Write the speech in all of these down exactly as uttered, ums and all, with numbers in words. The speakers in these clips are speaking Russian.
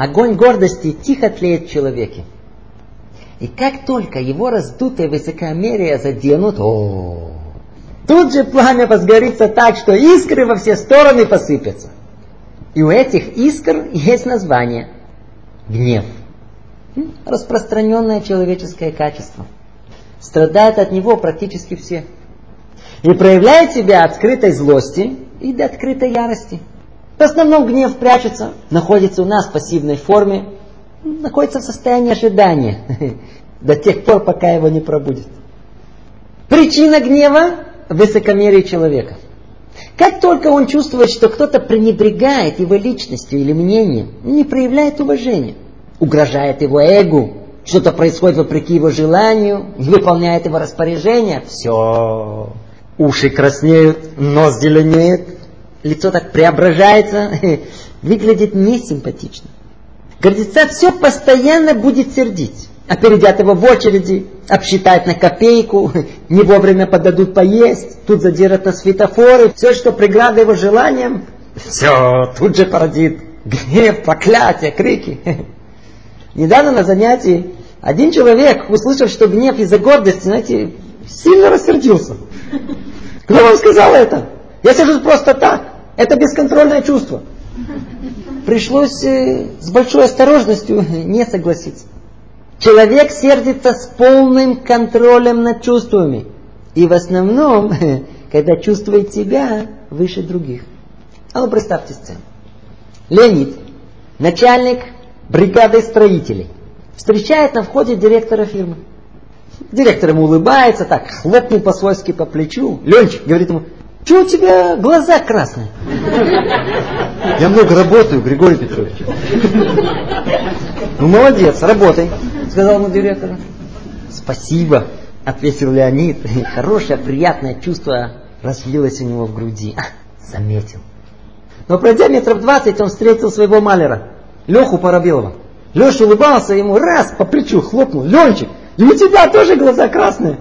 огонь гордости тихо тлеет в человеке. И как только его раздутое высокомерие заденут, о, тут же пламя возгорится так, что искры во все стороны посыпятся. И у этих искр есть название – гнев. Распространенное человеческое качество. Страдают от него практически все. И проявляет себя от скрытой злости и до открытой ярости. В основном гнев прячется, находится у нас в пассивной форме, находится в состоянии ожидания до тех пор, пока его не пробудет. Причина гнева – высокомерие человека. Как только он чувствует, что кто-то пренебрегает его личностью или мнением, не проявляет уважения, угрожает его эгу, что-то происходит вопреки его желанию, не выполняет его распоряжения, все, уши краснеют, нос зеленеет, лицо так преображается, выглядит несимпатично. Гордеца все постоянно будет сердить. Опередят его в очереди, обсчитают на копейку, не вовремя подадут поесть, тут задержат на светофоры, все, что преграда его желаниям, все тут же породит гнев, проклятие, крики. Недавно на занятии один человек, услышав, что гнев из-за гордости, знаете, сильно рассердился. Кто вам сказал это? Я сижу просто так. Это бесконтрольное чувство. Пришлось э, с большой осторожностью не согласиться. Человек сердится с полным контролем над чувствами. И в основном, когда чувствует себя выше других. А ну представьте сцену. Леонид, начальник бригады строителей, встречает на входе директора фирмы. Директор ему улыбается, так, хлопнул по-свойски по плечу. Ленчик говорит ему: что у тебя глаза красные? Я много работаю, Григорий Петрович. Ну, молодец, работай, сказал ему директор. Спасибо, ответил Леонид. Хорошее, приятное чувство разлилось у него в груди. А, заметил. Но пройдя метров двадцать, он встретил своего маляра, Леху Парабелова. Леша улыбался, ему раз по плечу хлопнул. Ленчик, и у тебя тоже глаза красные.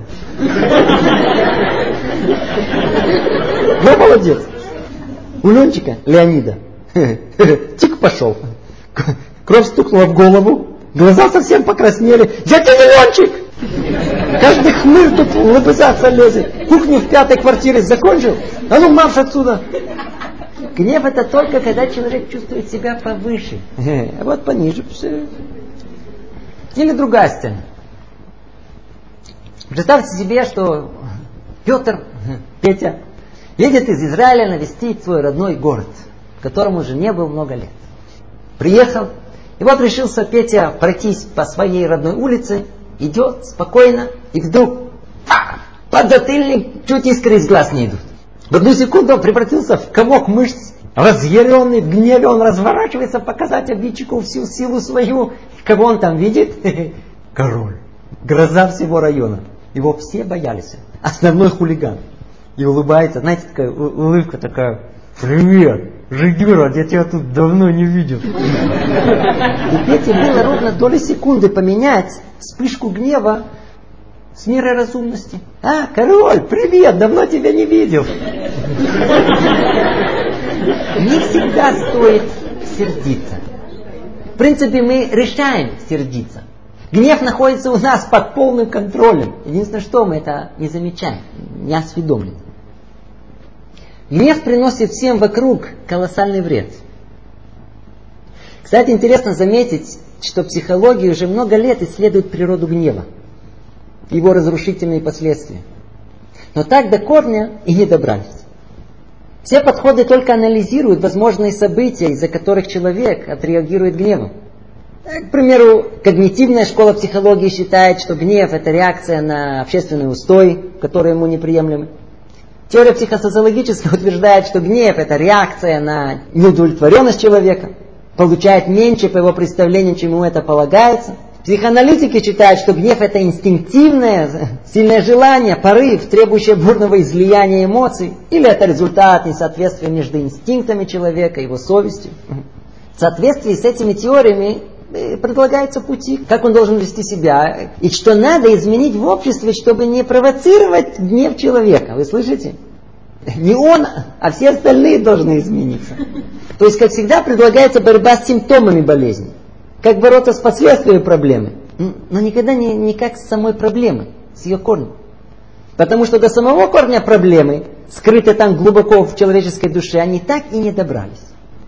Ну, молодец. У Ленчика, Леонида, тик пошел. Кровь стукнула в голову, глаза совсем покраснели. Я тебе не Ленчик! Каждый хмырь тут лобызаться лезет. Кухню в пятой квартире закончил? А ну марш отсюда! Гнев — это только когда человек чувствует себя повыше. А вот пониже все. Или другая сцена. Представьте себе, что Петр, Петя, едет из Израиля навестить свой родной город, в котором уже не был много лет. Приехал, и вот решился Петя пройтись по своей родной улице, идет спокойно, и вдруг подзатыльник, чуть искры из глаз не идут. В одну секунду он превратился в комок мышц, разъяренный, в гневе он разворачивается, показать обидчику всю силу свою. Кого он там видит? Король. Гроза всего района. Его все боялись. Основной хулиган. И улыбается, знаете, такая улыбка такая: привет, Жигюра, я тебя тут давно не видел. И Пете было ровно доли секунды поменять вспышку гнева с мерой разумности. А, король, привет, давно тебя не видел. Не всегда стоит сердиться. В принципе, мы решаем сердиться. Гнев находится у нас под полным контролем. Единственное, что мы это не замечаем, не осведомлены. Гнев приносит всем вокруг колоссальный вред. Кстати, интересно заметить, что психология уже много лет исследует природу гнева, его разрушительные последствия. Но так до корня и не добрались. Все подходы только анализируют возможные события, из-за которых человек отреагирует гневом. К примеру, когнитивная школа психологии считает, что гнев – это реакция на общественный устой, который ему неприемлемы. Теория психосоциологическая утверждает, что гнев – это реакция на неудовлетворенность человека, получает меньше по его представлениям, чем ему это полагается. Психоаналитики считают, что гнев – это инстинктивное, сильное желание, порыв, требующее бурного излияния эмоций, или это результат несоответствия между инстинктами человека и его совестью. В соответствии с этими теориями предлагаются пути, как он должен вести себя, и что надо изменить в обществе, чтобы не провоцировать гнев человека. Вы слышите? Не он, а все остальные должны измениться. То есть, как всегда, предлагается борьба с симптомами болезни. как бороться с последствиями проблемы, но никогда не, не как с самой проблемой, с ее корнем. Потому что до самого корня проблемы, скрытой там глубоко в человеческой душе, они так и не добрались.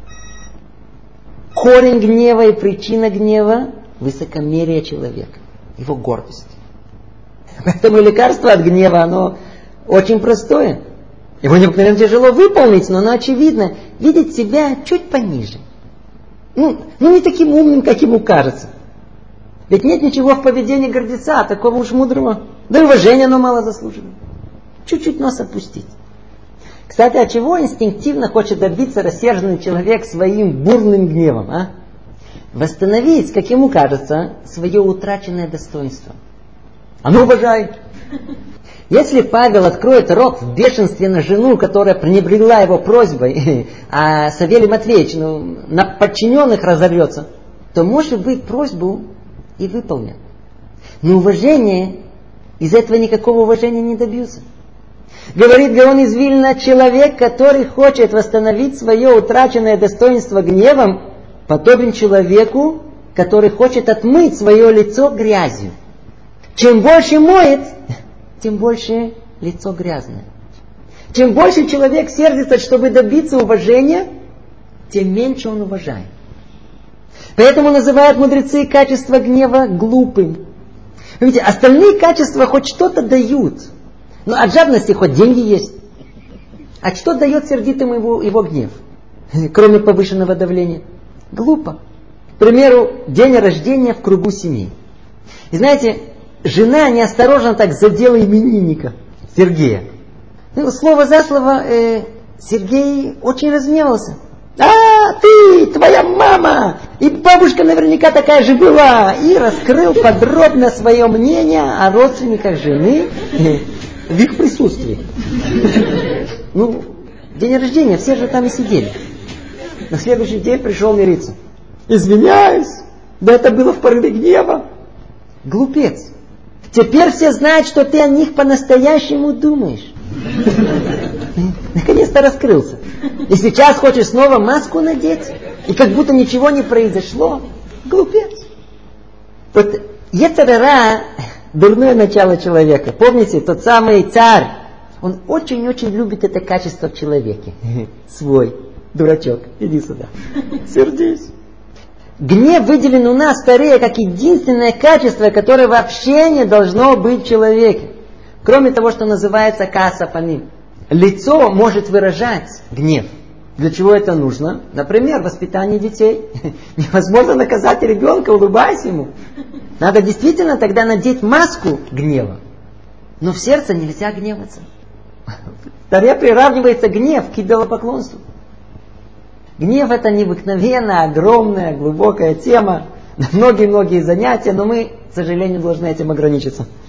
Корень гнева и причина гнева – высокомерие человека, его гордость. Поэтому лекарство от гнева, оно очень простое. Его необыкновенно тяжело выполнить, но оно очевидно. Видеть себя чуть пониже. Ну, ну, не таким умным, как ему кажется. Ведь нет ничего в поведении гордеца, такого уж мудрого. Да и уважения оно мало заслужено. Чуть-чуть нос опустить. Кстати, от чего инстинктивно хочет добиться рассерженный человек своим бурным гневом? А? Восстановить, как ему кажется, свое утраченное достоинство. А ну уважай! Если Павел откроет рот в бешенстве на жену, которая пренебрегла его просьбой, а Савелий Матвеевич ну, на подчиненных разорвется, то, может быть, просьбу и выполнят. Но уважение, из этого никакого уважения не добьются. Говорит Гаон из Вильна, человек, который хочет восстановить свое утраченное достоинство гневом, подобен человеку, который хочет отмыть свое лицо грязью. Чем больше моет, тем больше лицо грязное. Чем больше человек сердится, чтобы добиться уважения, тем меньше он уважает. Поэтому называют мудрецы качество гнева глупым. Видите, остальные качества хоть что-то дают. Но от жадности хоть деньги есть. А что дает сердитым его, его гнев? Кроме повышенного давления. Глупо. К примеру, день рождения в кругу семьи. И знаете, жена неосторожно так задела именинника Сергея. Ну, слово за слово э, Сергей очень разгневался. А, ты, твоя мама, и бабушка наверняка такая же была. И раскрыл подробно свое мнение о родственниках жены в их присутствии. Ну, день рождения, все же там и сидели. На следующий день пришел мириться. Извиняюсь, да это было в порыве гнева. Глупец. Теперь все знают, что ты о них по-настоящему думаешь. Наконец-то раскрылся. И сейчас хочешь снова маску надеть? И как будто ничего не произошло? Глупец. Вот йецер ара, дурное начало человека. Помните, тот самый царь, он очень-очень любит это качество в человеке. Свой. Дурачок, иди сюда. Сердись. Гнев выделен у нас в Торе как единственное качество, которое вообще не должно быть в человеке. Кроме того, что называется каасапаним. Лицо может выражать гнев. Для чего это нужно? Например, воспитание детей. Невозможно наказать ребенка, улыбаясь ему. Надо действительно тогда надеть маску гнева. Но в сердце нельзя гневаться. В Торе приравнивается гнев к идолопоклонству. Гнев — это необыкновенная, огромная, глубокая тема, многие-многие занятия, но мы, к сожалению, должны этим ограничиться.